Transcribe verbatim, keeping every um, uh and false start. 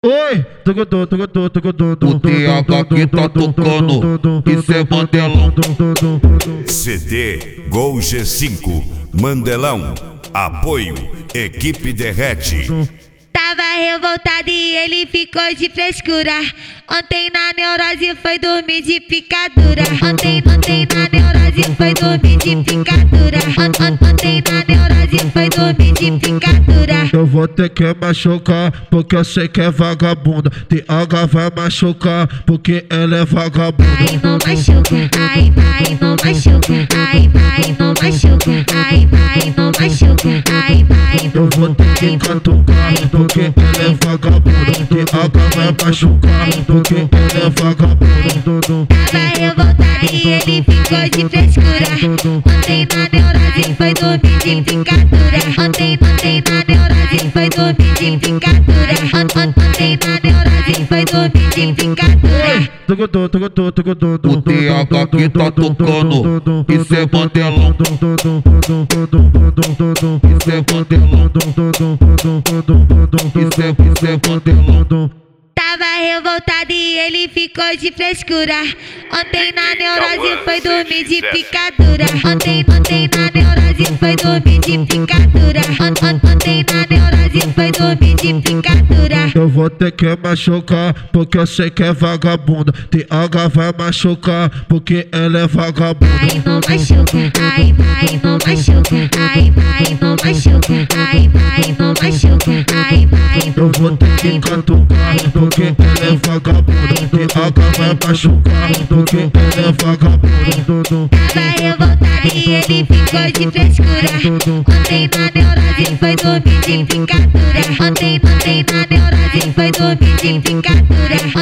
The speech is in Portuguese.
Oi, tocotô, tocotô, tocotô, O T H aqui tá tocando, isso é Mandelão. C D Gol G cinco, Mandelão, apoio, equipe Derrete. Tava revoltado e ele ficou de frescura. Ontem na neurose foi dormir de picadura. Ontem, ontem na neurose foi dormir de picadura. Ont, ontem na neurose foi dormir de picadura. Eu vou ter que machucar, porque eu sei que é vagabunda. T H vai machucar, porque ela é vagabunda. Ai, não machuca, ai, ai, não machuca, ai, ai, não machuca, ai, ai, não machuca, ai, ai, Eu vou ter que catucar, porque ela é vagabunda. T H vai machucar, porque ela é vagabunda. Tava revoltado e ele ficou de frescura. Ontem na neurose foi dormir de picadura. Ontem, ontem na neurose foi dormir de picadura. Ont, ontem na neurose foi dormir de picadura. Tocotô, tocotô, tocotô, O T H aqui tá tocando, isso é Mandelão. Isso é Mandelão. Isso é, isso é Mandelão. Tava revoltado e ele ficou de frescura. Ontem na neurose foi dormir de picadura. Ontem, ontem na neurose foi dormir de picadura. Ont, ont, ontem na neurose foi dormir de picadura. Eu vou ter que machucar, porque eu sei que é vagabunda. T H vai machucar, porque ela é vagabunda. Ai, não machuca, ai, ai, não machuca, ai, ai, não machuca, ai, ai, não machuca, ai, ai, Eu vou ter que catucar, porque ela é vagabunda. T H vai machucar, porque ela é vagabunda. Tava revoltado e ele ficou de frescura. Ontem na neurose foi dormir de picadura. Ontem, ontem na neurose foi dormir de picadura.